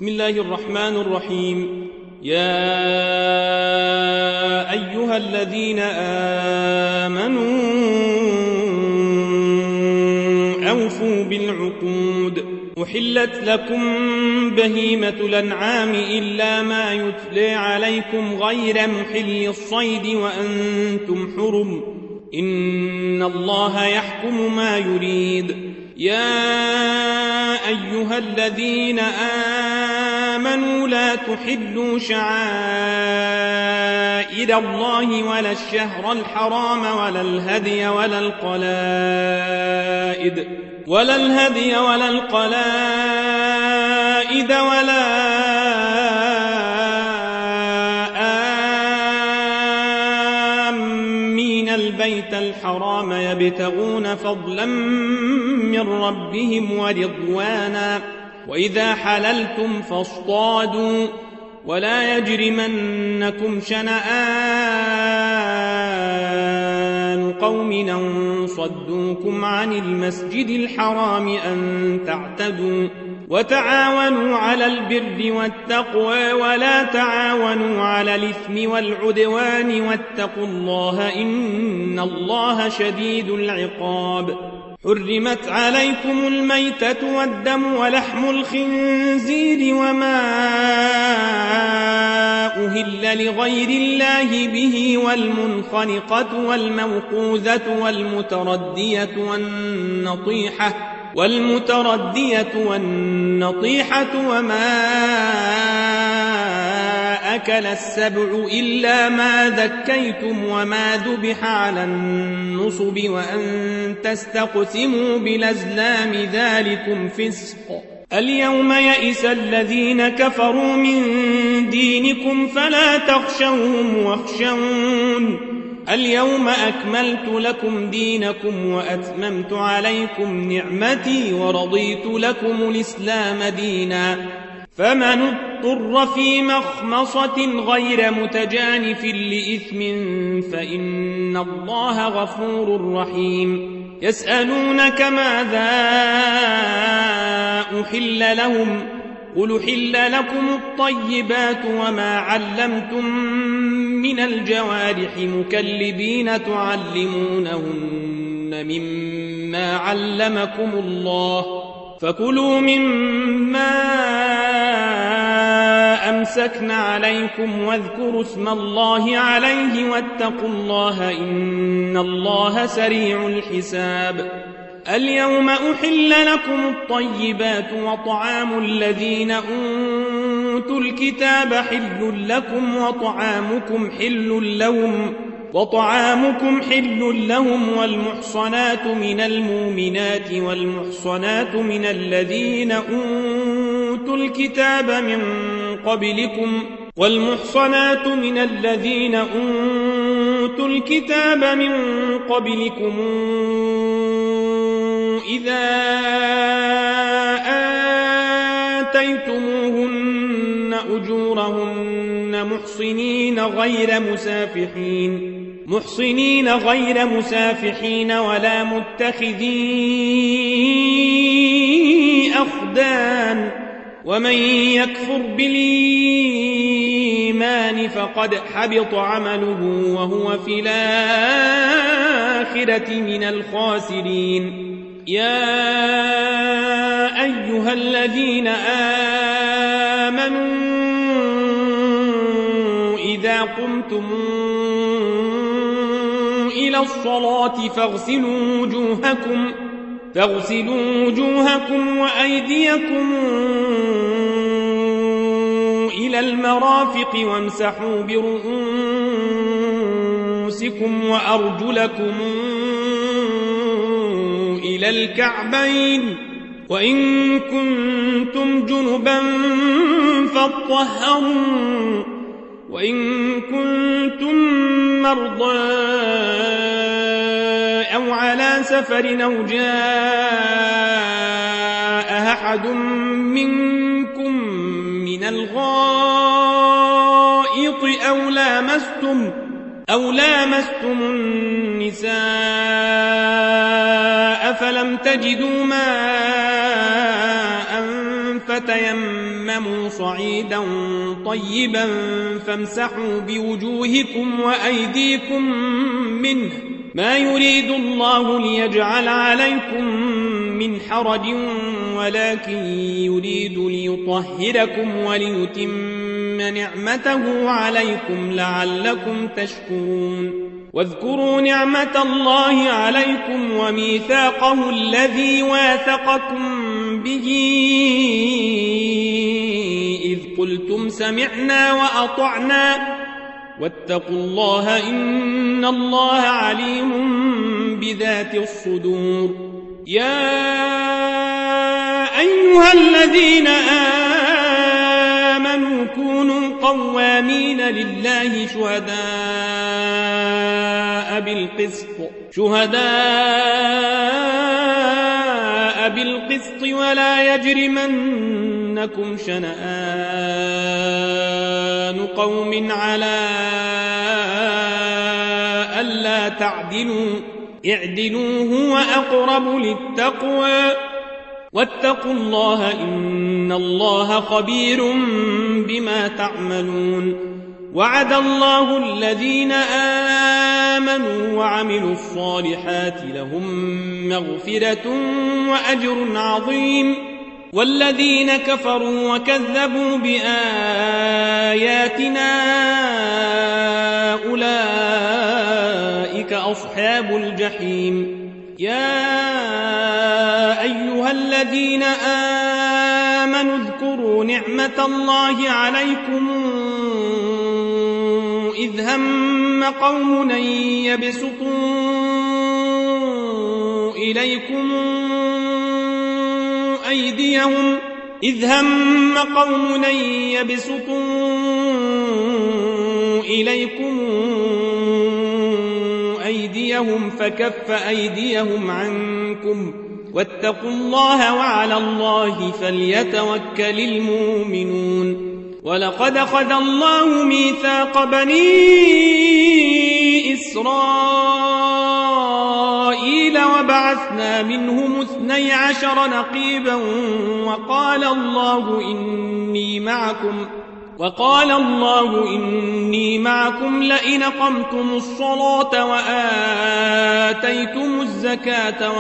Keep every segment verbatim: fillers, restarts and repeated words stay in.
بسم الله الرحمن الرحيم. يا أيها الذين آمنوا أوفوا بالعقود. أحلت لكم بهيمة الأنعام إلا ما يتلى عليكم غير محل الصيد وأنتم حرم، إن الله يحكم ما يريد. يا أيها الذين آمنوا لا تحلوا شعائر الله ولا الشهر الحرام ولا الهدي ولا القلائد ولا الهدي ولا القلائد ولا آمين البيت الحرام يبتغون فضلا من ربهم ورضوانا، وإذا حللتم فاصطادوا، ولا يجرمنكم شنآن قوم أن صدوكم عن المسجد الحرام أن تعتدوا، وتعاونوا على البر والتقوى ولا تعاونوا على الإثم والعدوان، واتقوا الله إن الله شديد العقاب. حرمت عليكم الميتة والدم ولحم الخنزير وما أهل لغير الله به، والمنخنقة والموقوذة والمتردية والنطيحة والمتردية والنطيحة وما أكل السبع إلا ما ذكيتم وما ذبح على النصب وأن تستقسموا بالأزلام ذلكم فسق. اليوم يئس الذين كفروا من دينكم فلا تخشوهم واخشون. اليوم أكملت لكم دينكم وأتممت عليكم نعمتي ورضيت لكم الإسلام دينا، فمن اضطر في مخمصة غير متجانف لإثم فإن الله غفور رحيم. يسألونك ماذا أحل لهم، قل أحل لكم الطيبات وما علمتم من الجوارح مكلبين تعلمونهن مما علمكم الله، فكلوا مما أمسكن عليكم واذكروا اسم الله عليه واتقوا الله إن الله سريع الحساب. اليوم أحل لكم الطيبات وطعام الذين أوتوا الكتاب حل لكم وطعامكم حل لهم وطعامكم حل لهم والمحصنات من المؤمنات والمحصنات من الذين أوتوا الكتاب من قبلكم والمحصنات من الذين أوتوا الكتاب من قبلكم إذا آتيتموهن أجورهن محصنين غير مسافحين محصنين غير مسافحين ولا متخذي أخدان، ومن يكفر بالإيمان فقد حبط عمله وهو في الآخرة من الخاسرين. يا أيها الذين آمنوا إذا قمتم إلى الصلاة فاغسلوا وجوهكم فاغسلوا وجوهكم وأيديكم إلى المرافق وامسحوا برؤوسكم وأرجلكم إلى الكعبين، وإن كنتم جنبا فاطهروا، وإن كنتم مرضى أو على سفر أو جاء أحد منكم من الغائط أو لامستم أو لامستم النساء فلم تجدوا ماء فتيمموا صعيدا طيبا فامسحوا بوجوهكم وأيديكم منه ما يريد الله ليجعل عليكم من حرج ولكن يريد ليطهركم وليتم نعمته عليكم لعلكم تشكرون واذكروا نعمة الله عليكم وميثاقه الذي واثقكم به إذ قلتم سمعنا وأطعنا واتقوا الله إن الله عليم بذات الصدور يا أيها الذين آمنوا كونوا قوامين لله شهداء بالقسط شهداء بالقسط ولا يجرمنكم شنآن قوم على ألا تعدلوا اعدلوا هو أقرب للتقوى واتقوا الله إن الله خبير بما تعملون وعد الله الذين آمنوا وعملوا الصالحات لهم مغفرة وأجر عظيم والذين كفروا وكذبوا بآياتنا أولئك أصحاب الجحيم يا أيها الذين آمنوا اذكروا نعمة الله عليكم إذ هم قوم يبسطوا إليكم أيديهم إذ هم قوم يبسطوا إليكم أيديهم فكف أيديهم عنكم واتقوا الله وعلى الله فليتوكل المؤمنون ولقد أخذ الله ميثاق بني إسرائيل وبعثنا منهم اثني عشر نقيبا وقال الله إني معكم وقال الله إني معكم لئن أقمتم الصلاة وآتيتم الزكاة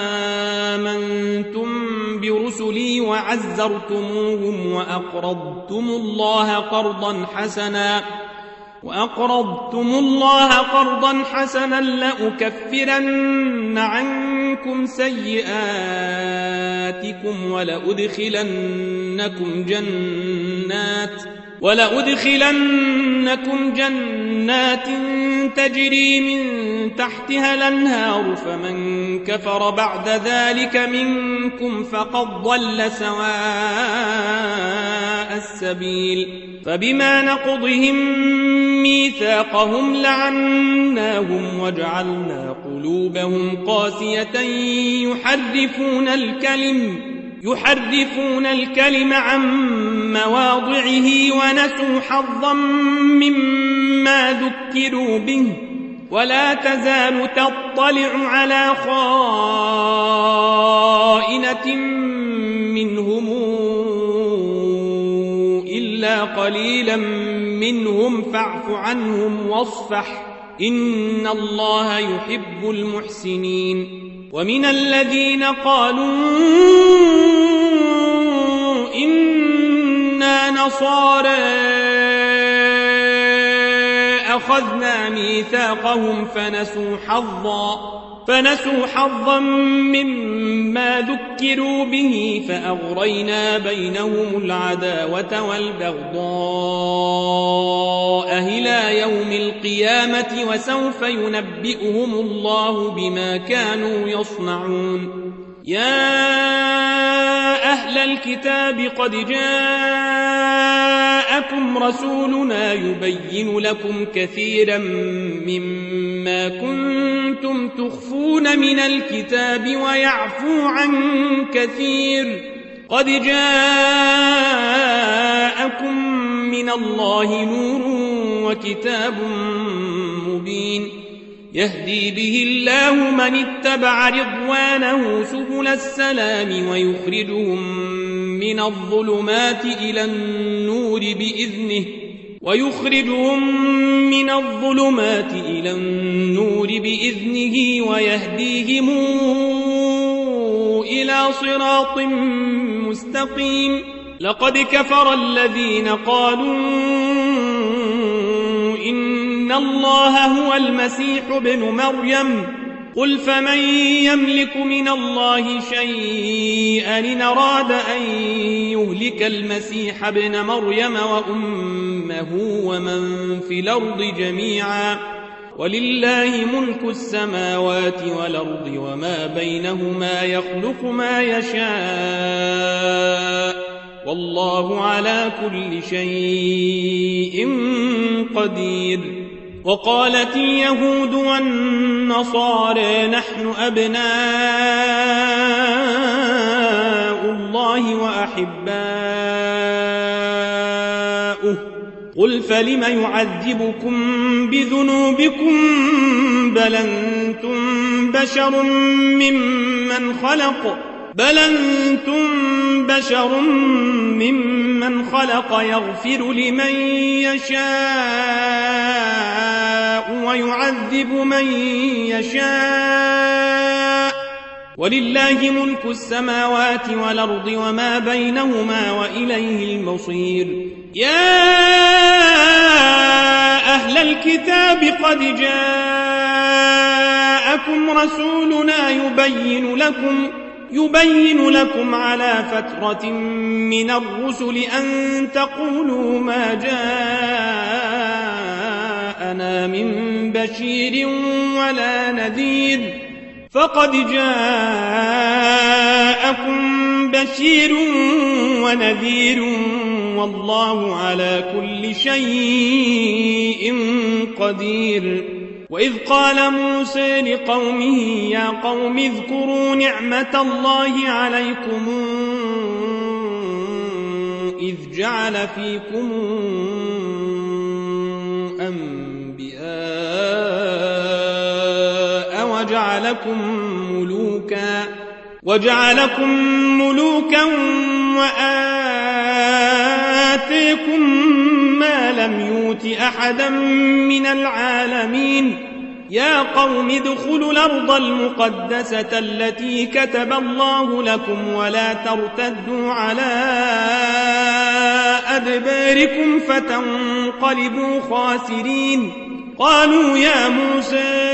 وآمنتم برسلي وعزرتموهم وأقرضتم الله قرضا حسنا وأقرضتم الله قرضا حسنا لأكفرن عنكم سيئاتكم ولأدخلنكم جنات ولأدخلنكم جنات تجري من تحتها الأنهار فمن كفر بعد ذلك منكم فقد ضل سواء السبيل فبما نقضهم ميثاقهم لعناهم وجعلنا قلوبهم قاسية يحرفون الكلم يحرفون الكلم عن مواضعه ونسوا حظا مما ذكروا به ولا تزال تطلع على خائنة منهم إلا قليلا منهم فاعف عنهم واصفح إن الله يحب المحسنين ومن الذين قالوا إنا نصارى أخذنا ميثاقهم فنسوا حظا فنسوا حظا مما ذكروا به فأغرينا بينهم العداوة والبغضاء إلى يوم القيامة وسوف ينبئهم الله بما كانوا يصنعون يا أهل الكتاب قد جاءكم رسولنا يبين لكم كثيرا مما كنتم تخفون من الكتاب ويعفو عن كثير قد جاءكم من الله نور وكتاب مبين يهدي به الله من اتبع رضوانه سبل السلام ويخرجهم من الظلمات إلى النور بإذنه ويخرجهم من الظلمات إلى النور بإذنه ويهديهم إلى صراط مستقيم. لقد كفر الذين قالوا إن الله هو المسيح ابن مريم قل فمن يملك من الله شيئا إن أراد أن يهلك المسيح ابن مريم وأمه ومن في الأرض جميعا ولله ملك السماوات والأرض وما بينهما يخلق ما يشاء والله على كل شيء قدير. وقالت اليهود والنصارى نحن أبناء الله وأحباؤه قل فلم يعذبكم بذنوبكم بل أنتم بشر ممن خلق بل أنتم بشر ممن خلق يغفر لمن يشاء ويعذب من يشاء ولله ملك السماوات والأرض وما بينهما وإليه المصير. يا أهل الكتاب قد جاءكم رسولنا يبين لكم يبين لكم على فترة من الرسل أن تقولوا ما جاءنا من بشير ولا نذير فقد جاءكم بشير ونذير والله على كل شيء قدير. وإذ قال موسى لقومه يا قوم اذكروا نعمة الله عليكم إذ جعل فيكم أنبياء وجعلكم ملوكا وجعلكم ملوكا وآتيكم ما لم يؤت أحدا من العالمين. يا قوم ادخلوا الأرض المقدسة التي كتب الله لكم ولا ترتدوا على أدباركم فتنقلبوا خاسرين. قالوا يا موسى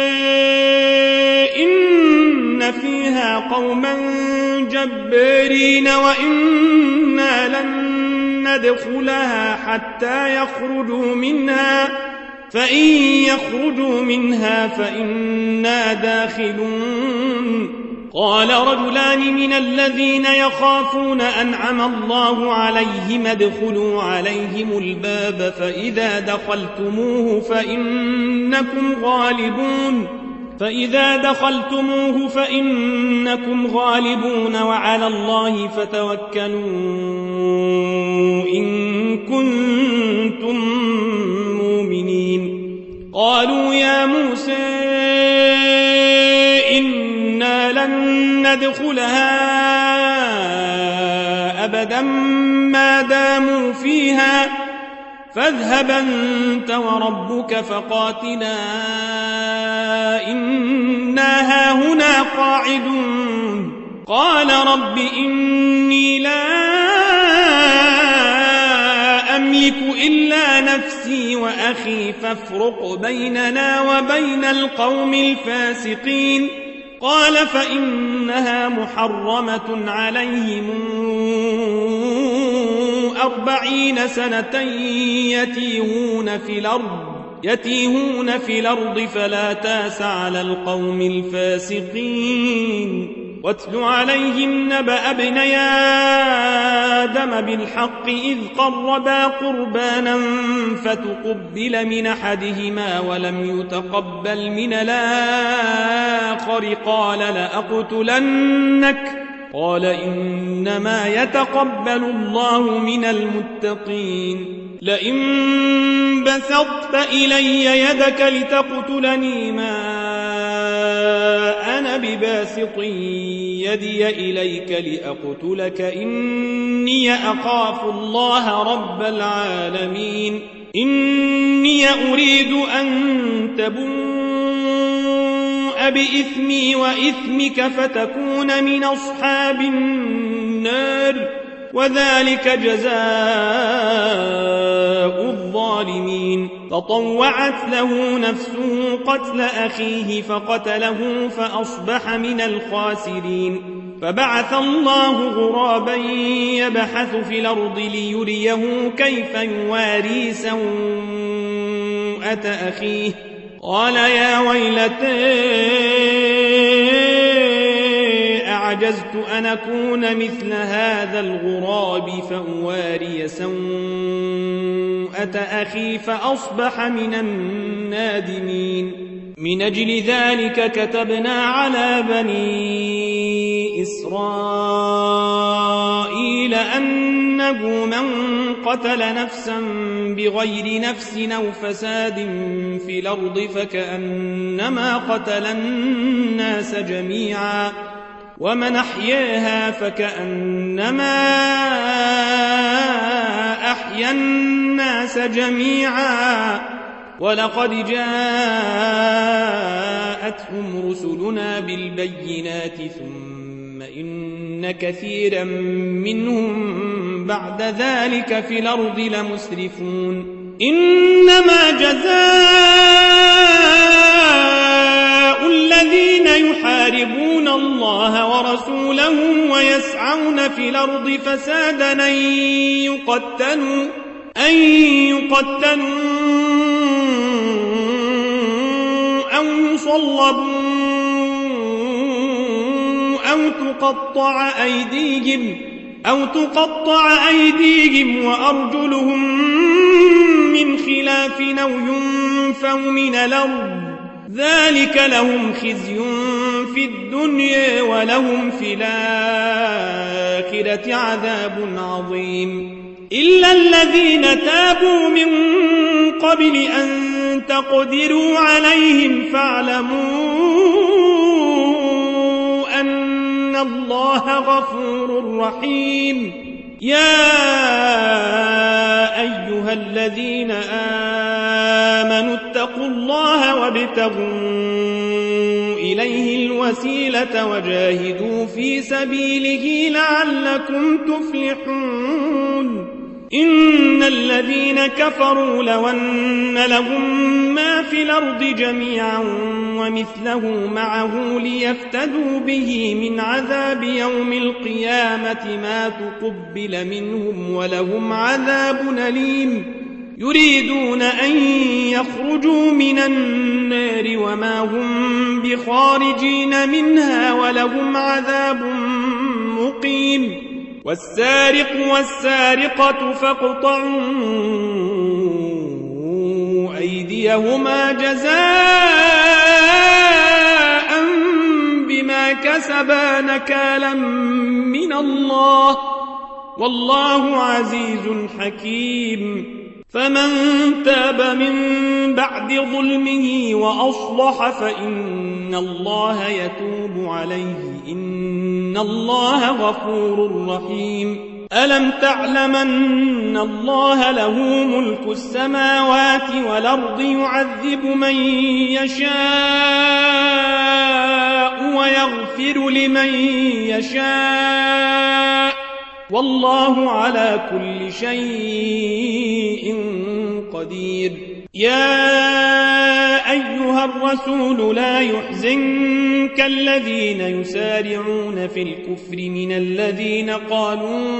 إن فيها قوما جبارين وإنا لن ندخلها حتى يخرجوا منها فإن يخرجوا منها فإنا داخلون. قال رجلان من الذين يخافون أنعم الله عليهم ادخلوا عليهم الباب فإذا دخلتموه فإنكم غالبون فإذا دخلتموه فإنكم غالبون وعلى الله فتوكلوا إن كنتم مؤمنين. قالوا يا موسى إنا لن ندخلها أبدا ما داموا فيها فاذهب أنت وربك فقاتلا إنا هاهنا قاعدون. قال رب إني لا أملك إلا نفسي وأخي فافرق بيننا وبين القوم الفاسقين. قال فإنها محرمة عليهم أربعين سنة يتيهون في الأرض يتيهون في الأرض فلا تاس على القوم الفاسقين. واتل عليهم نبأ ابني آدم بالحق إذ قربا قربانا فتقبل من أحدهما ولم يتقبل من الآخر قال لأقتلنك قال إنما يتقبل الله من المتقين. لئن بسطت إلي يدك لتقتلني ما أنا أنا بباسط يدي إليك لأقتلك إني أخاف الله رب العالمين إني أريد أن تبوء بإثمي وإثمك فتكون من أصحاب النار وذلك جزاء الظالمين فطوعت له نفسه قتل أخيه فقتله فأصبح من الخاسرين فبعث الله غرابا يبحث في الأرض ليريه كيف يواري سوءة أخيه قال يا ويلتى أعجزت أن أكون مثل هذا الغراب فأواري سوءة أخي فأصبح من النادمين من أجل ذلك كتبنا على بني إسرائيل أنه من قتل نفسا بغير نفس أو فساد في الأرض فكأنما قتل الناس جميعا ومن أحياها فكأنما أحيا الناس جميعا ولقد جاءتهم رسلنا بالبينات ثم إن كثيرا منهم بعد ذلك في الأرض لمسرفون إنما جزاء الذين يحاربون الله ورسوله ويسعون في الأرض فسادا أن يقتلوا أن يقتلوا أو يصلبوا أو تقطع أيديهم أو تقطع أيديهم وأرجلهم من خلاف أو ينفوا من الأرض ذلك لهم خزي في الدنيا ولهم في الآخرة عذاب عظيم إلا الذين تابوا من قبل أن تقدروا عليهم فاعلموا أن الله غفور رحيم يا أيها الذين آمنوا اتقوا الله وابتغوا إليه الوسيلة وجاهدوا في سبيله لعلكم تفلحون إن الذين كفروا لو أن لهم ما في الأرض جميعا ومثله معه ليفتدوا به من عذاب يوم القيامة ما تقبل منهم ولهم عذاب أليم يريدون أن يخرجوا من النار وما هم بخارجين منها ولهم عذاب مقيم والسارق والسارقة فاقطعوا أيديهما جزاء بما كسبا نكالا من الله والله عزيز حكيم فمن تاب من بعد ظلمه وأصلح فإن الله يتوب عليه إن الله غفور رحيم ألم تعلم أن الله له ملك السماوات والأرض يعذب من يشاء ويغفر لمن يشاء والله على كل شيء قدير يا أيها الرسول لا يحزنك الذين يسارعون في الكفر من الذين قالوا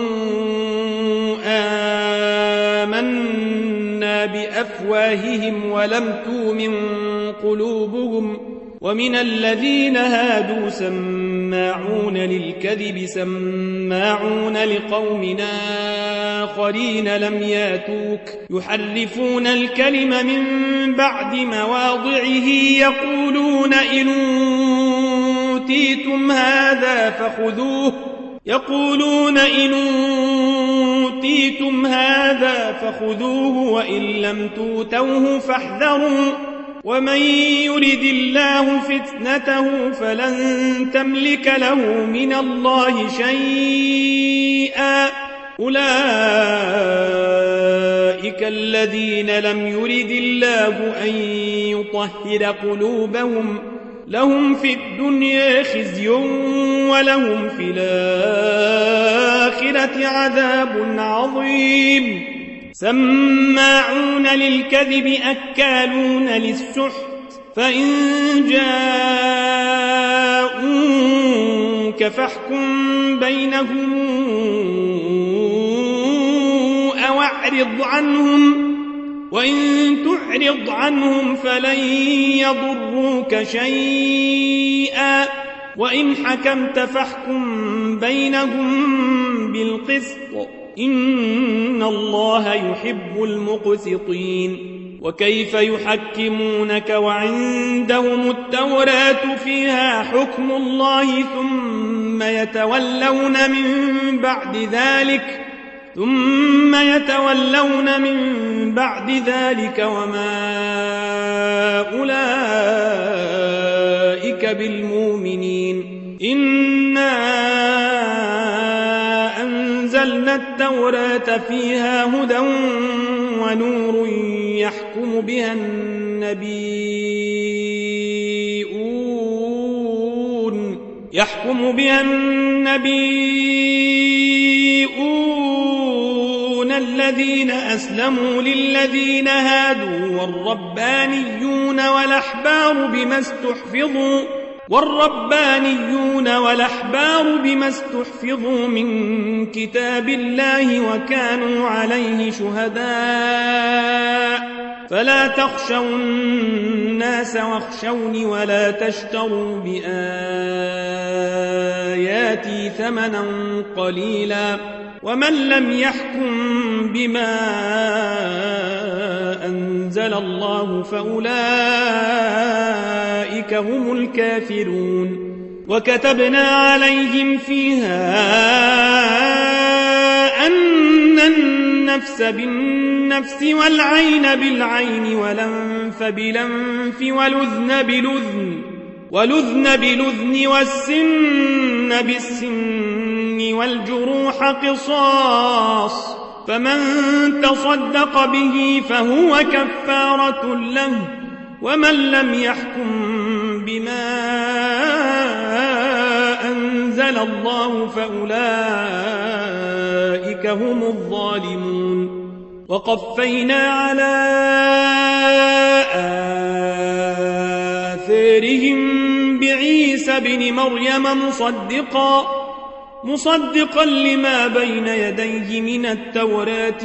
آمنا بأفواههم ولم تؤمن قلوبهم ومن الذين هادوا سماعون للكذب سماعون لقوم آخرين لم ياتوك يحرفون الكلم من بعد مواضعه يقولون إن أوتيتم هذا فخذوه يقولون إن أوتيتم هذا فخذوه وإن لم توتوه فاحذروا ومن يرد الله فتنته فلن تملك له من الله شيئا أولئك الذين لم يرد الله أن يطهر قلوبهم لهم في الدنيا خزي ولهم في الآخرة عذاب عظيم سماعون للكذب أكالون للسحت فإن جاءوك فاحكم بينهم أو أعرض عنهم وإن تعرض عنهم فلن يضروك شيئا وإن حكمت فاحكم بينهم بالقسط إن الله يحب المقسطين وكيف يحكمونك وعندهم التوراة فيها حكم الله ثم يتولون من بعد ذلك ثم يتولون من بعد ذلك وما أولئك بالمؤمنين إنا أنزلنا التوراة فيها هدى ونور يحكم بها النبيون يحكم بها النبيون الذين أسلموا للذين هادوا والربانيون والأحبار بما استحفظوا والربانيون والأحبار بما استحفظوا من كتاب الله وكانوا عليه شهداء فلا تخشوا الناس واخشوني ولا تشتروا بآياتي ثمنا قليلا ومن لم يحكم بما أنزل الله فأولئك هم الكافرون وكتبنا عليهم فيها أن النفس بالنفس والعين بالعين والأنف بالأنف والأذن بالأذن والأذن بالأذن والسن بالسن والجروح قصاص فمن تصدق به فهو كفارة له ومن لم يحكم بما أنزل الله فأولئك هم الظالمون وقفينا على آثارهم بعيسى بن مريم مصدقا مصدقا لما بين يديه من التوراة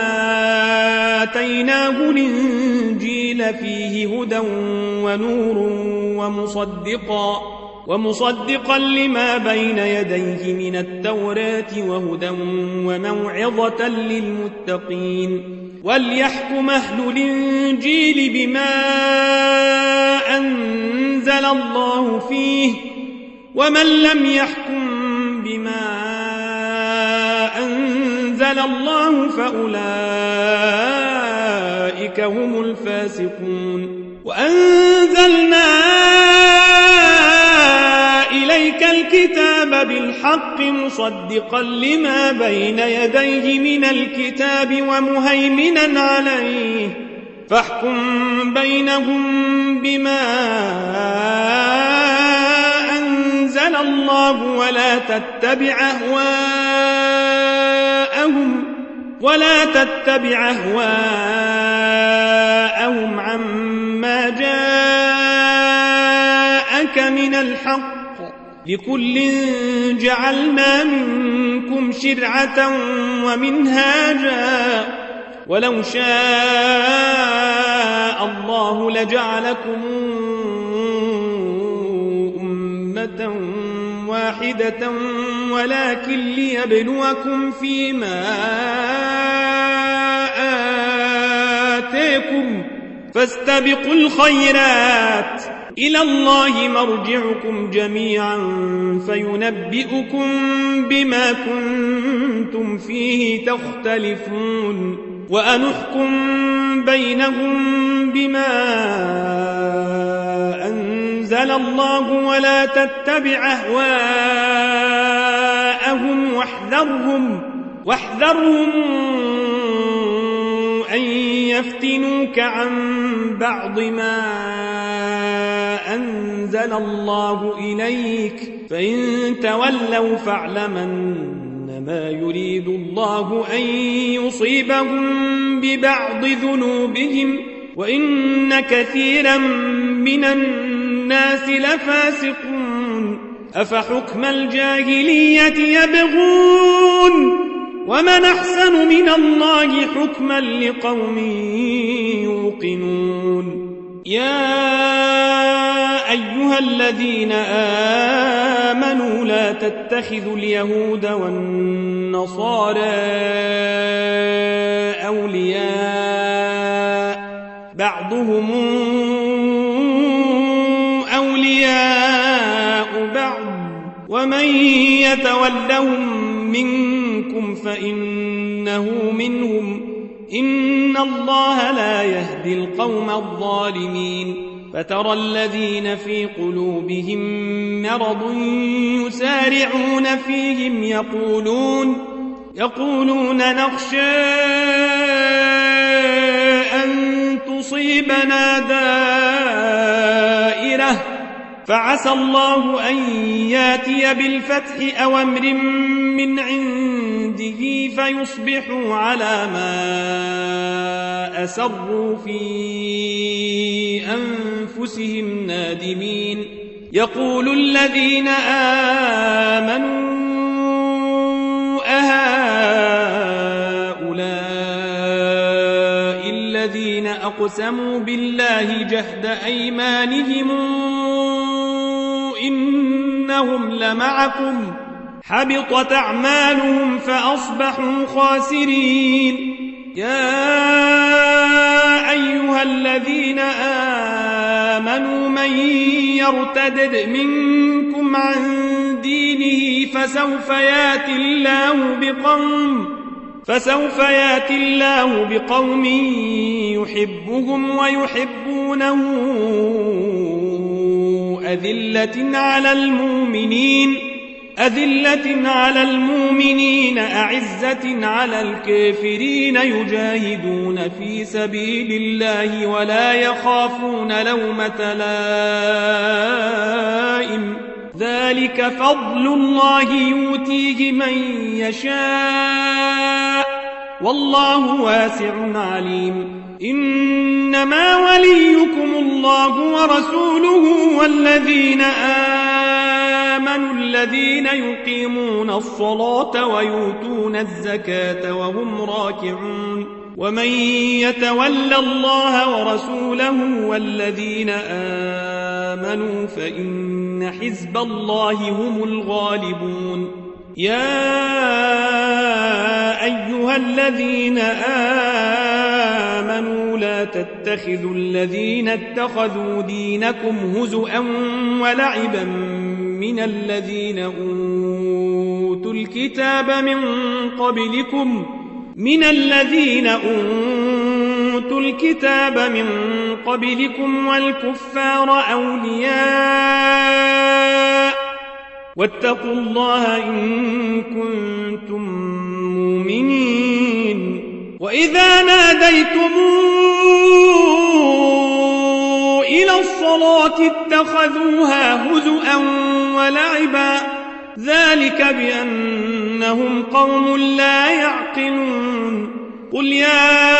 وآتيناه الإنجيل فيه هدى ونور ومصدقا ومصدقا لما بين يديه من التوراة وهدى وموعظة للمتقين وليحكم أهل الإنجيل بما أنزل الله فيه ومن لم يحكم بما أنزل الله فأولئك هم الفاسقون وأنزلنا إليك الكتاب بالحق مصدقا لما بين يديه من الكتاب ومهيمنا عليه فاحكم بينهم بما أنزل الله ولا تتبع أهواءهم ولا تتبع أهواءهم عما جاءك من الحق لكل جعلنا منكم شرعة ومنهاجا ولو شاء الله لجعلكم أمة واحدة ولكن ليبلوكم فيما آتاكم فاستبقوا الخيرات إلى الله مرجعكم جميعا فينبئكم بما كنتم فيه تختلفون وأن احكم بينهم بما أنزل الله ولا تتبع أهواءهم واحذرهم واحذرهم أن يفتنوك عن بعض ما أنزل الله إليك فإن تولوا فاعلم أنما يريد الله أن يصيبهم ببعض ذنوبهم وإن كثيرا من الناس لفاسقون أفحكم الجاهلية يبغون ومن أحسن من الله حكما لقوم يوقنون يا أيها الذين آمنوا لا تتخذوا اليهود والنصارى أولياء بعضهم أولياء بعض ومن يتولهم منكم فإنه منهم إن الله لا يهدي القوم الظالمين فترى الذين في قلوبهم مرض يسارعون فيهم يقولون يقولون نخشى أن تصيبنا دائرة فعسى الله أن ياتي بالفتح أو أمر من عنده فيصبحوا على ما أسروا في أنفسهم نادمين يقول الذين آمنوا أهؤلاء الذين أقسموا بالله جهد أيمانهم إنهم لمعكم حبطت أعمالهم فأصبحوا خاسرين يا أيها الذين آمنوا من يرتدد منكم عن دينه فسوف يأتي الله بقوم فسوف يأتي الله بقوم يحبهم ويحبونه أذلة على المؤمنين أذلة على المؤمنين أعزة على الكافرين يجاهدون في سبيل الله ولا يخافون لومة لائم ذلك فضل الله يؤتيه من يشاء والله واسع عليم إنما وليكم الله ورسوله والذين آمنوا الذين يقيمون الصلاة ويؤتون الزكاة وهم راكعون ومن يتول الله ورسوله والذين آمنوا فإن حزب الله هم الغالبون يا أيها الذين آمنوا لا تتخذوا الذين اتخذوا دينكم هزؤا ولعبا من الذين أوتوا الكتاب من قبلكم من الذين أوتوا الكتاب من قبلكم والكفار أولياء واتقوا الله إن كنتم مؤمنين وإذا ناديتم إلى الصلاة اتخذوها هزؤا ولعبا ذلك بأنهم قوم لا يعقلون قل يا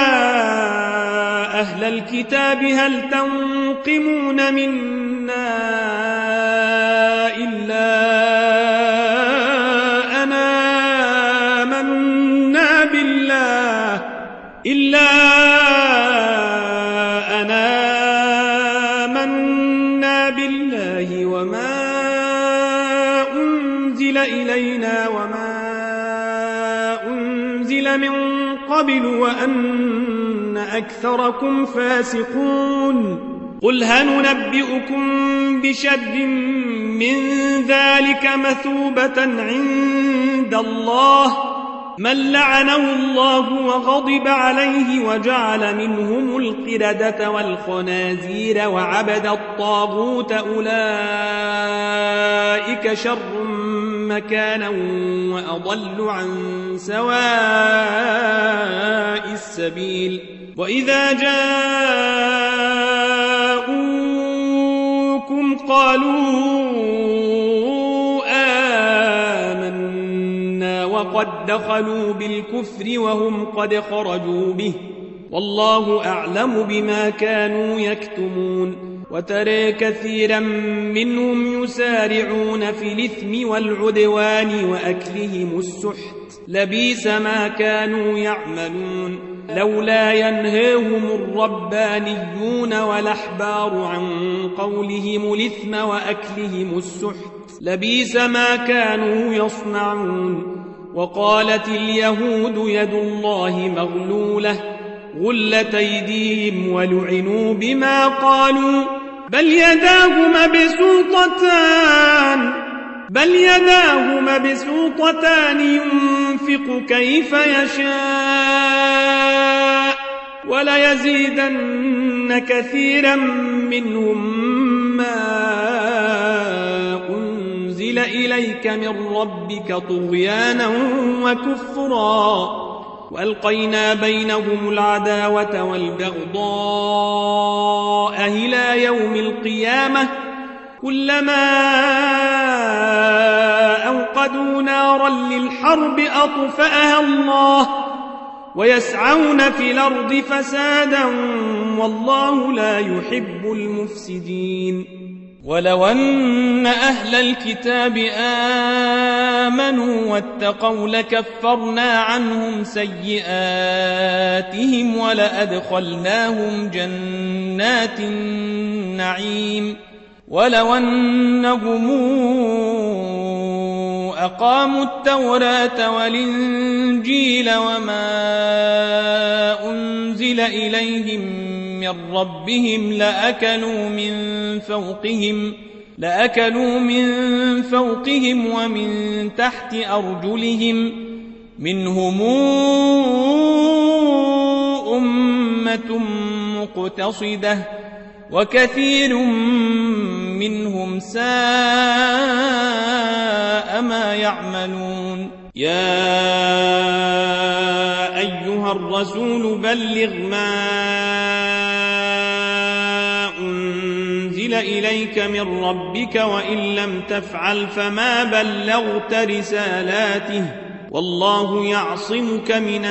أهل الكتاب هل تنقمون منا إلا أنا آمنا بالله إلا أنا آمنا بالله وما أنزل إلينا وما أنزل من قبل وأن أكثركم فاسقون قل هل ننبئكم بشر من ذلك مثوبة عند الله من لعنه الله وغضب عليه وجعل منهم القردة والخنازير وعبد الطاغوت أولئك شر مكانا وأضل عن سواء السبيل وإذا جاءوكم قالوا آمنا وقد دخلوا بالكفر وهم قد خرجوا به والله أعلم بما كانوا يكتمون وترى كثيرا منهم يسارعون في الإثم والعدوان وأكلهم السحت لبيس ما كانوا يعملون لولا ينهاهم الربانيون والأحبار عن قولهم الإثم وأكلهم السحت لبيس ما كانوا يصنعون وقالت اليهود يد الله مغلولة غلت أيديهم ولعنوا بما قالوا بل يداه مبسوطتان بل يداه مبسوطتان ينفق كيف يشاء وليزيدن كثيرا منهم ما أنزل إليك من ربك طغيانا وكفرا وألقينا بينهم العداوة والبغضاء إلى يوم القيامة كلما أوقدوا نارا للحرب أطفأها الله ويسعون في الأرض فسادا والله لا يحب المفسدين ولو أن أهل الكتاب آمنوا واتقوا لكفرنا عنهم سيئاتهم ولأدخلناهم جنات النعيم ولو أنهم أقاموا التوراة والإنجيل وما أنزل إليهم من ربهم لأكلوا من فوقهم لأكلوا من فوقهم ومن تحت أرجلهم منهم أمة مقتصدة وكثير منهم ساء ما يعملون يا أيها الرسول بلغ ما أنزل إليك من ربك وإن لم تفعل فما بلغت رسالاته والله يعصمك من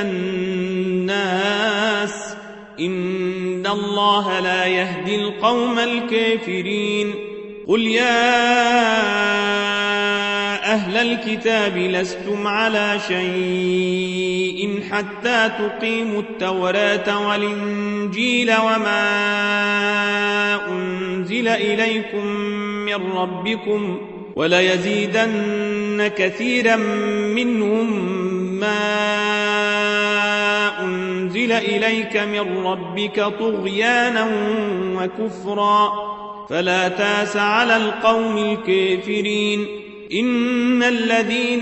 الناس إن الله لا يهدي القوم الكافرين قل يا أهل الكتاب لستم على شيء حتى تقيموا التوراة والإنجيل وما أنزل إليكم من ربكم وليزيدن كثيرا منهم ما أنزل إليك من ربك طغيانا وكفرا فلا تاس على القوم الكافرين إن الذين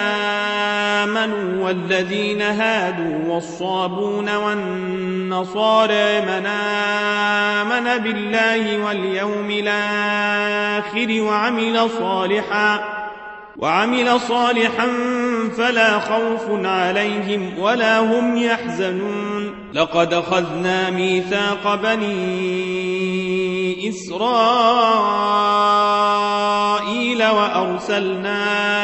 آمنوا والذين هادوا والصابون والنصارى من آمن بالله واليوم الآخر وعمل صالحا وعمل صالحا فلا خوف عليهم ولا هم يحزنون لقد أخذنا ميثاق بني إسرائيل وأرسلنا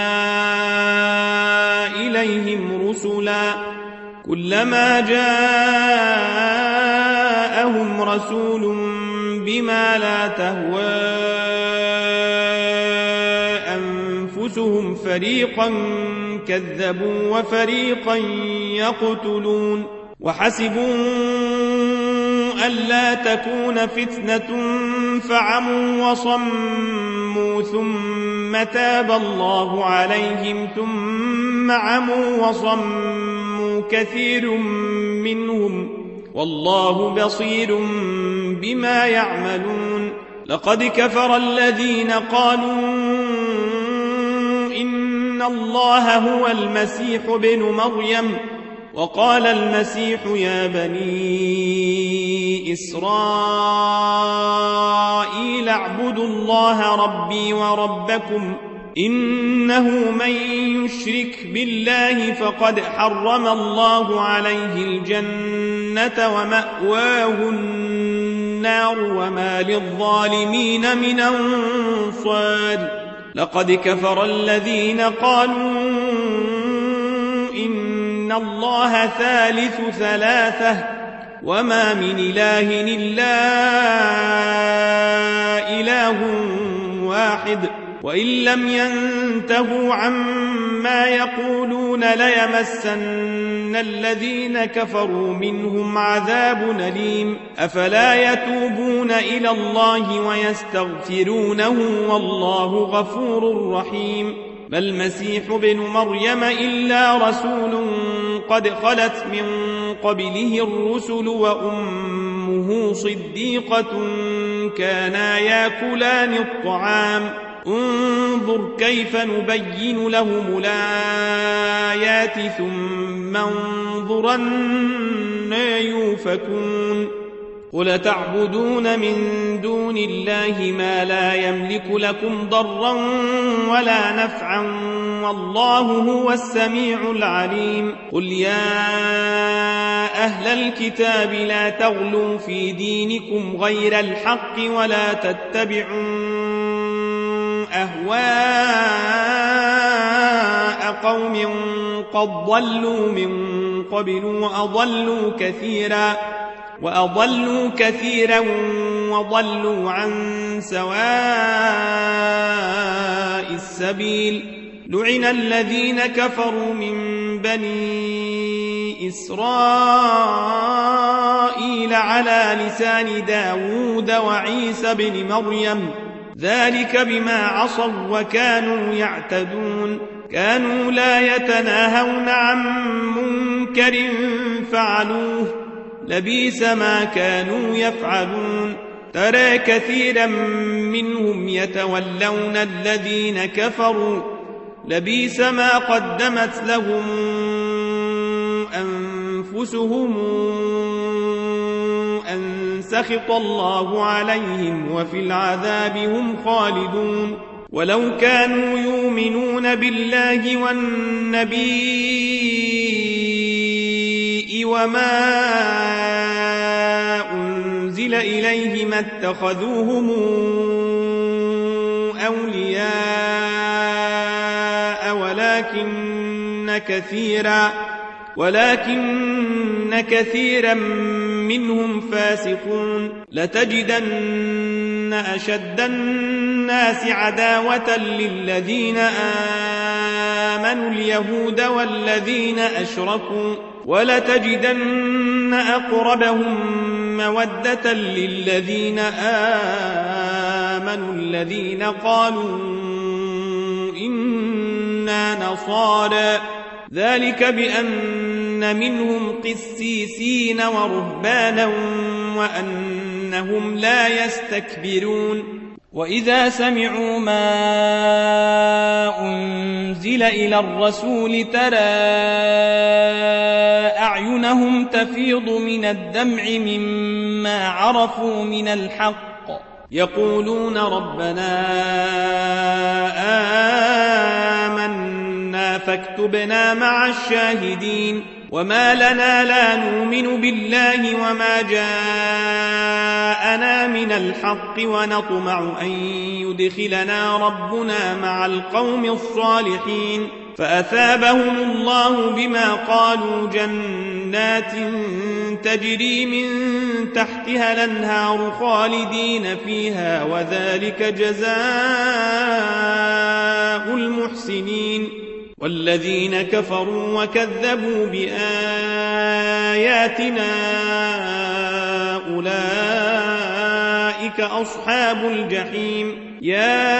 إليهم رسلا كلما جاءهم رسول بما لا تهوى أنفسهم فريقا كذبوا وفريقا يقتلون وحسبوا ألا تكون فتنة فعموا وصموا ثم تاب الله عليهم ثم عموا وصموا كثير منهم والله بصير بما يعملون لقد كفر الذين قالوا إن إن الله هو المسيح ابن مريم. وقال المسيح يا بني إسرائيل اعبدوا الله ربي وربكم إنه من يشرك بالله فقد حرم الله عليه الجنة ومأواه النار وما للظالمين من أنصار. لقد كفر الذين قالوا إن الله ثالث ثلاثة وما من إله إلا إله واحد وإن لم ينتهوا عما يقولون ليمسن الذين كفروا منهم عذاب أليم. أفلا يتوبون إلى الله ويستغفرونه والله غفور رحيم. ما المسيح ابن مريم إلا رسول قد خلت من قبله الرسل وأمه صديقة كانا يأكلان الطعام. انظر كيف نبين لهم الآيات ثم انظر أنى يؤفكون. قل تعبدون من دون الله ما لا يملك لكم ضرا ولا نفعا والله هو السميع العليم. قل يا أهل الكتاب لا تغلوا في دينكم غير الحق ولا تتبعوا أهواء قوم قد ضلوا من قبل وأضلوا كثيرا وأضلوا كثيرا وضلوا عن سواء السبيل. لعن الذين كفروا من بني إسرائيل على لسان داود وعيسى بن مريم ذلك بما عصوا وكانوا يعتدون. كانوا لا يتناهون عن منكر فعلوه لبئس ما كانوا يفعلون. ترى كثيرا منهم يتولون الذين كفروا لبئس ما قدمت لهم أنفسهم أن سخط الله عليهم وفي العذاب هم خالدون. ولو كانوا يؤمنون بالله والنبي وما أنزل إليه ما اتخذوهم أولياء ولكن كثيرا ولكن كثيرا منهم فاسقون. لتجدن أشد الناس عداوة للذين آمنوا اليهود والذين أشركوا ولتجدن أقربهم مودة للذين آمنوا الذين قالوا إنا نصارى ذلك بأن منهم قسيسين ورهبانا وأنهم لا يستكبرون. وإذا سمعوا ما أنزل إلى الرسول ترى أعينهم تفيض من الدمع مما عرفوا من الحق يقولون ربنا آمنا فاكتبنا مع الشاهدين. وما لنا لا نؤمن بالله وما جاءنا من الحق ونطمع أن يدخلنا ربنا مع القوم الصالحين. فأثابهم الله بما قالوا جنات تجري من تحتها الأنهار خالدين فيها وذلك جزاء المحسنين. والذين كفروا وكذبوا بآياتنا أولئك أصحاب الجحيم. يا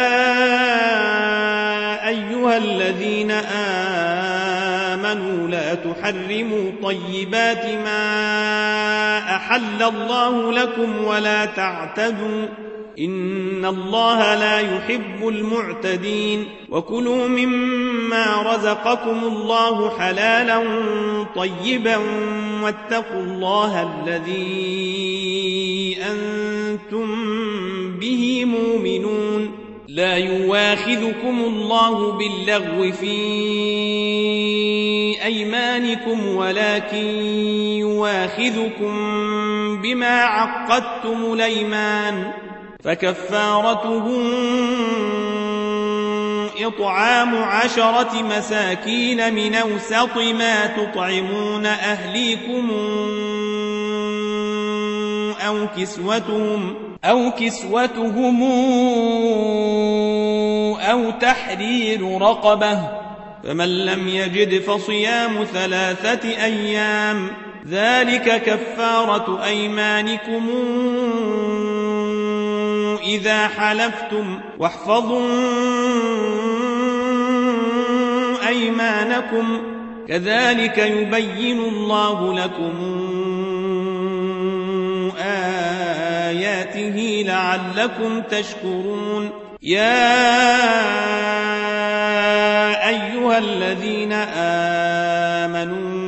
أيها الذين آمنوا لا تحرموا طيبات ما أحل الله لكم ولا تعتدوا إن الله لا يحب المعتدين وكلوا مما رزقكم الله حلالا طيبا واتقوا الله الذي أنتم به مؤمنون لا يواخذكم الله باللغو في أيمانكم ولكن يواخذكم بما عقدتم الأيمان فكفارته إطعام عشرة مساكين من أوسط ما تطعمون أهليكم أو كسوتهم أو كسوتهم أو تحرير رقبة فمن لم يجد فصيام ثلاثة أيام ذلك كفارة أيمانكم إذا حلفتم واحفظوا أيمانكم كذلك يبين الله لكم آياته لعلكم تشكرون يا أيها الذين آمنوا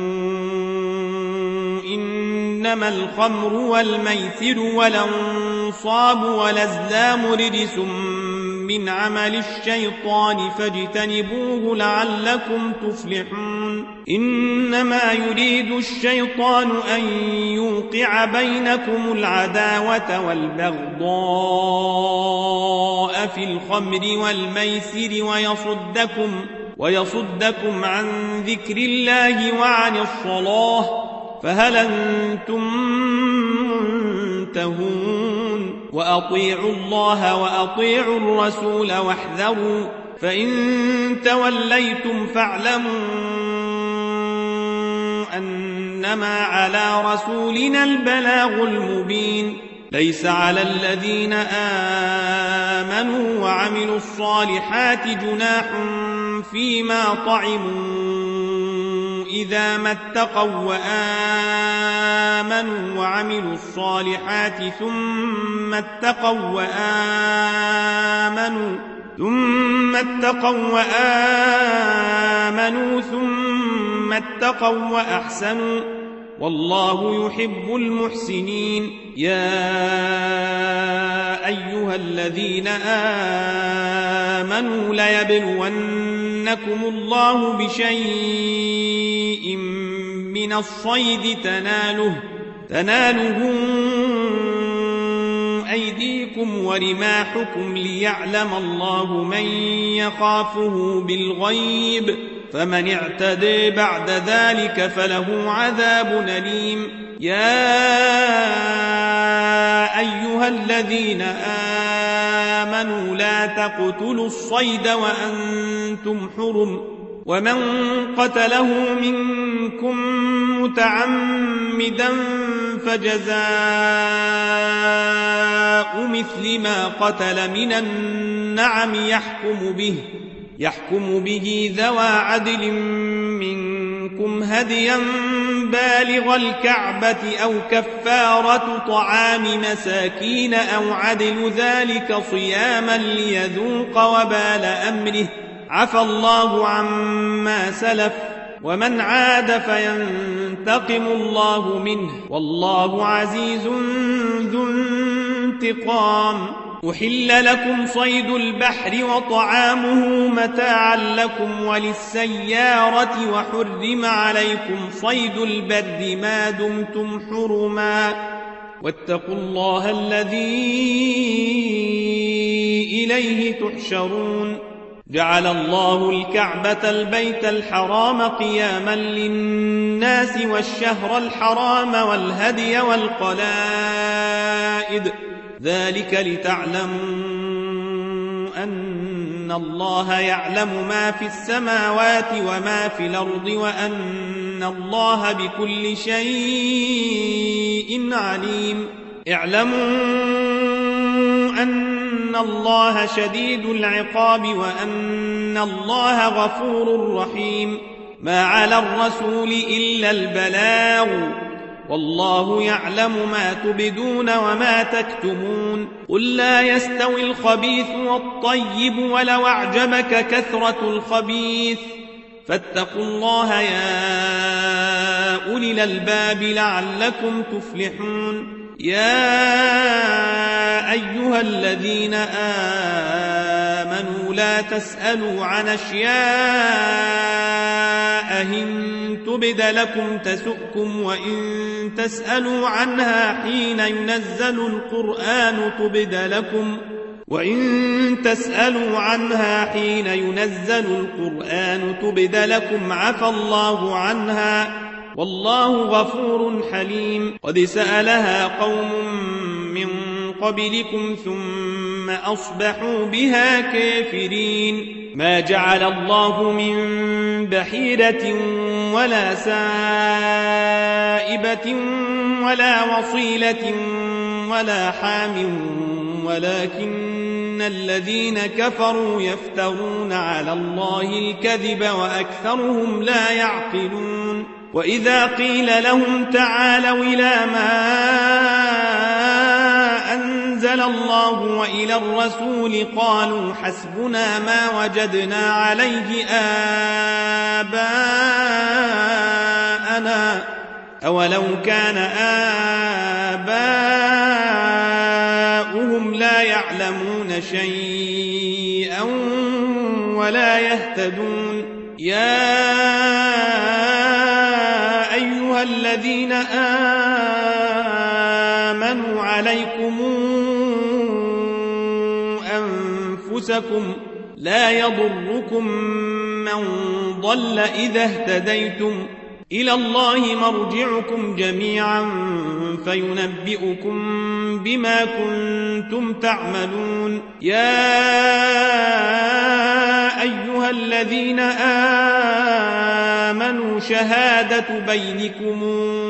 إنما الخمر والميسر والأنصاب والأزلام رجس من عمل الشيطان فاجتنبوه لعلكم تفلحون إنما يريد الشيطان أن يوقع بينكم العداوة والبغضاء في الخمر والميسر ويصدكم, ويصدكم عن ذكر الله وعن الصلاة فهل أنتم منتهون وأطيعوا الله وأطيعوا الرسول واحذروا فإن توليتم فاعلموا أنما على رسولنا البلاغ المبين ليس على الذين آمنوا وعملوا الصالحات جناح فيما طعموا إذا ما اتقوا وآمنوا وعملوا الصالحات ثم اتقوا وآمنوا ثم اتقوا وآمنوا ثم اتقوا وأحسنوا والله يحب المحسنين يا أيها الذين آمنوا ليبلونكم الله بشيء من الصيد تناله تناله أيديكم ورماحكم ليعلم الله من يخافه بالغيب فمن اعتدى بعد ذلك فله عذاب أليم يا أيها الذين آمنوا لا تقتلوا الصيد وأنتم حرم ومن قتله منكم متعمدا فجزاء مثل ما قتل من النعم يحكم به يحكم به ذوى عدل منكم هديا بالغ الكعبة أو كفارة طعام مساكين أو عدل ذلك صياما ليذوق وبال أمره عفى الله عما سلف ومن عاد فينتقم الله منه والله عزيز ذو انتقام أحل لكم صيد البحر وطعامه متاعا لكم وللسيارة وحرم عليكم صيد البر ما دمتم حرما واتقوا الله الذي إليه تحشرون جعل الله الكعبة البيت الحرام قياما للناس والشهر الحرام والهدي والقلائد ذلك لتعلموا أن الله يعلم ما في السماوات وما في الأرض وأن الله بكل شيء عليم اعلموا أن الله شديد العقاب وأن الله غفور رحيم ما على الرسول إلا البلاغ والله يعلم ما تبدون وما تكتمون قل لا يستوي الخبيث والطيب ولو أعجبك كثرة الخبيث فاتقوا الله يا أولي الألباب لعلكم تفلحون يا أيها الذين آمنوا لا تسألوا عن أشياء إن تبد لكم تسؤكم وإن تسألوا عنها حين ينزل القرآن تبد لكم وإن تسألوا عنها حين ينزل القرآن تبد لكم عفى الله عنها والله غفور حليم قد سألها قوم من قبلكم ثم أصبحوا بها كافرين ما جعل الله من بحيرة ولا سائبة ولا وصيلة ولا حام ولكن الذين كفروا يفترون على الله الكذب وأكثرهم لا يعقلون وإذا قيل لهم تعالوا إلى ما أنزل الله وإلى الرسول قالوا حسبنا ما وجدنا عليه آباءنا أولو كان آباؤهم لا يعلمون شيئا ولا يهتدون يا أيها الذين آمنوا عليكم أنفسكم لا يضركم من ضل إذا اهتديتم إلى الله مرجعكم جميعا فينبئكم بما كنتم تعملون يا أيها الذين آمنوا شهادة بينكم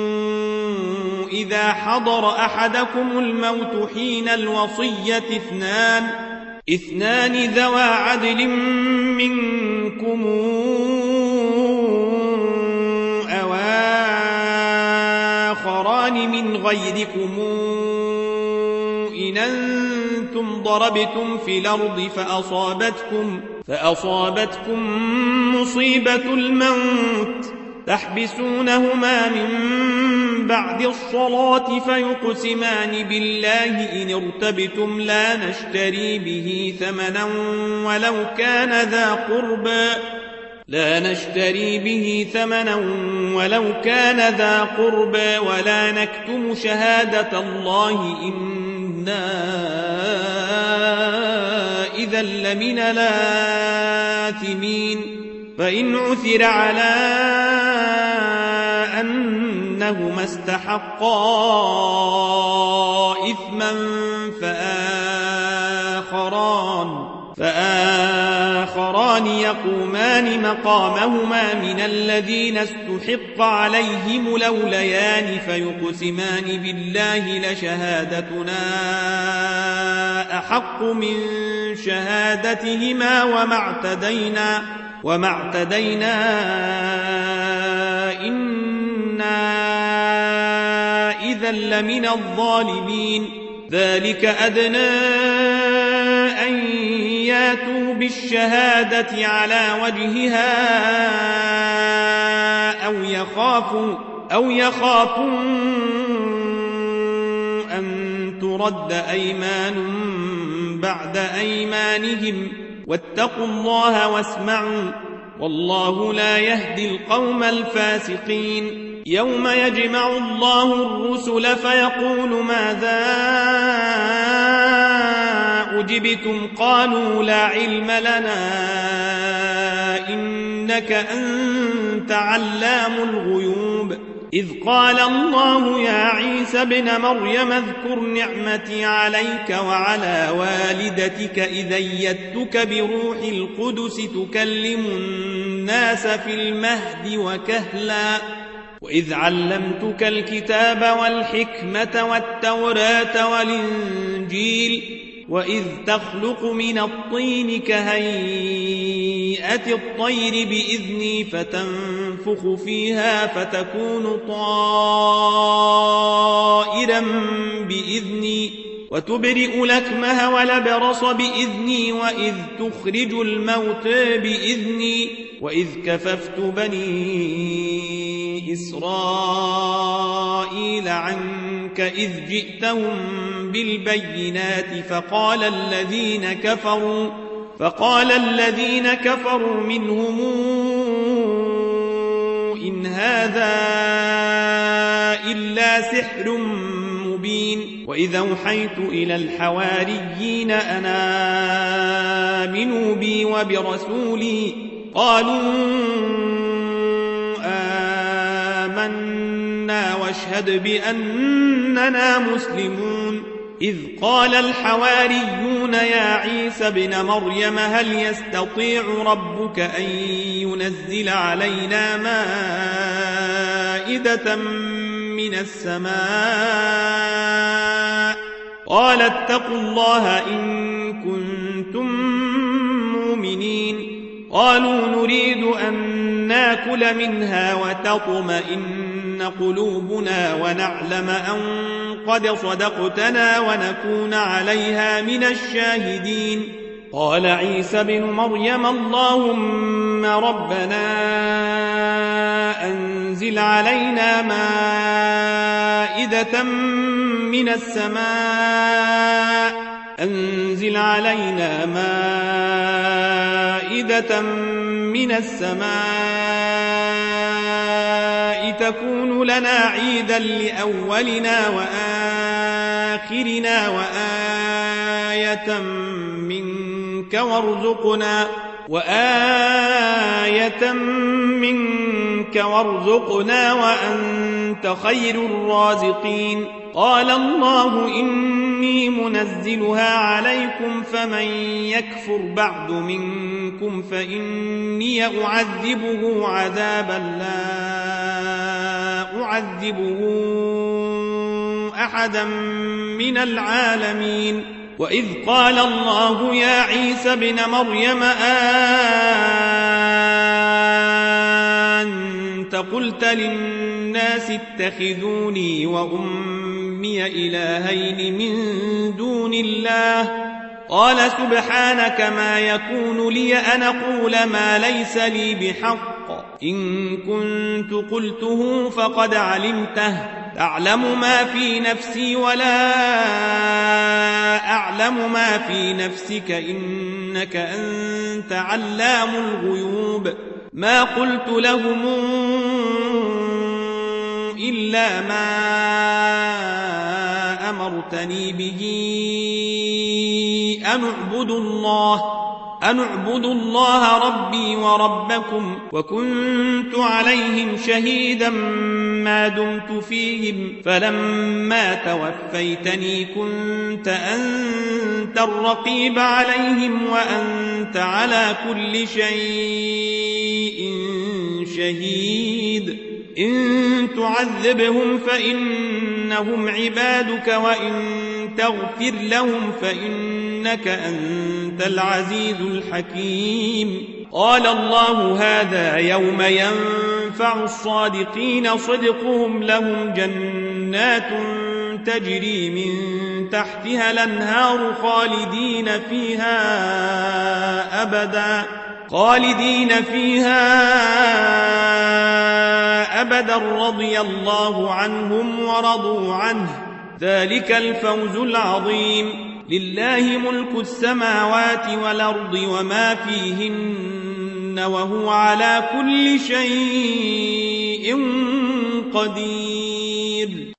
إذا حضر أحدكم الموت حين الوصية اثنان اثنان ذوى عدل منكم أو آخران من غيركم إن أنتم ضربتم في الأرض فأصابتكم, فأصابتكم مصيبة الموت تحبسونهما من بعد الصلاة فيقسمان بالله إن ارتبتم لا نشتري به ثمنا ولو كان ذا قربى لا نشتري به ثمنا ولو كان ذا قربى ولا نكتم شهادة الله إنا إذا لمن الآثمين فإن عثر على أنهما استحقا إثما فآخران فآخران يقومان مقامهما من الذين استحق عليهم الأوليان فيقسمان بالله لشهادتنا أحق من شهادتهما وما اعتدينا وما اعتدينا إنا إذا لمن الظالمين ذلك أدنى أن ياتوا بالشهادة على وجهها أو يخافوا أو يخافوا أن ترد أيمان بعد أيمانهم واتقوا الله واسمعوا والله لا يهدي القوم الفاسقين يوم يجمع الله الرسل فيقول ماذا أجبتم قالوا لا علم لنا إنك أنت علام الغيوب إذ قال الله يا عيسى ابن مريم اذكر نعمتي عليك وعلى والدتك إذ أيدتك بروح القدس تكلم الناس في المهد وكهلا وإذ علمتك الكتاب والحكمة والتوراة والإنجيل وإذ تخلق من الطين كهيئة الطير بإذني فتنفخ فتنفخ فيها فتكون طائرا بإذني وتبرئ الأكمه والأبرص بإذني وإذ تخرج الموت بإذني وإذ كففت بني إسرائيل عنك إذ جئتهم بالبينات فقال الذين كفروا فقال الذين كفروا منهم إن هذا إلا سحر مبين وإذا أوحيت إلى الحواريين أن آمنوا بي وبرسولي قالوا آمنا واشهد بأننا مسلمون إذ قال الحواريون يا عيسى ابن مريم هل يستطيع ربك أن ينزل علينا مائدة من السماء قال اتقوا الله إن كنتم مؤمنين قالوا نريد أن ناكل منها وتطمئن قلوبنا ونعلم أن قد صدقتنا ونكون عليها من الشاهدين قال عيسى بن مريم اللهم ربنا أنزل علينا مائدة من السماء أنزل علينا مائدة من السماء تكون لنا عيدا لأولنا وآخرنا وآية منك وارزقنا وآية منك وارزقنا وأنت خير الرازقين قال الله إني منزلها عليكم فمن يكفر بعد منكم فإني أعذبه عذابا لا أعذبه أحدا من العالمين وإذ قال الله يا عيسى ابن مريم أنت قلت للناس اتخذوني وأمي إلهين من دون الله قال سبحانك ما يكون لي أن أقول ما ليس لي بحق إن كنت قلته فقد علمته تعلم ما في نفسي ولا أعلم ما في نفسك إنك أنت علام الغيوب ما قلت لهم إلا ما أمرتني به أن اعبدوا الله أن اعبدوا الله ربي وربكم وكنت عليهم شهيدا ما دمت فيهم فلما توفيتني كنت أنت الرقيب عليهم وأنت على كل شيء شهيد إن تعذبهم فإنهم عبادك وإن تغفر لهم فإنك أنت العزيز الحكيم قال الله هذا يوم ينفع الصادقين صدقهم لهم جنات تجري من تحتها الأنهار خالدين فيها أبدا خالدين فيها أبدا رضي الله عنهم ورضوا عنه ذلك الفوز العظيم لله ملك السماوات والأرض وما فيهن وهو على كل شيء قدير.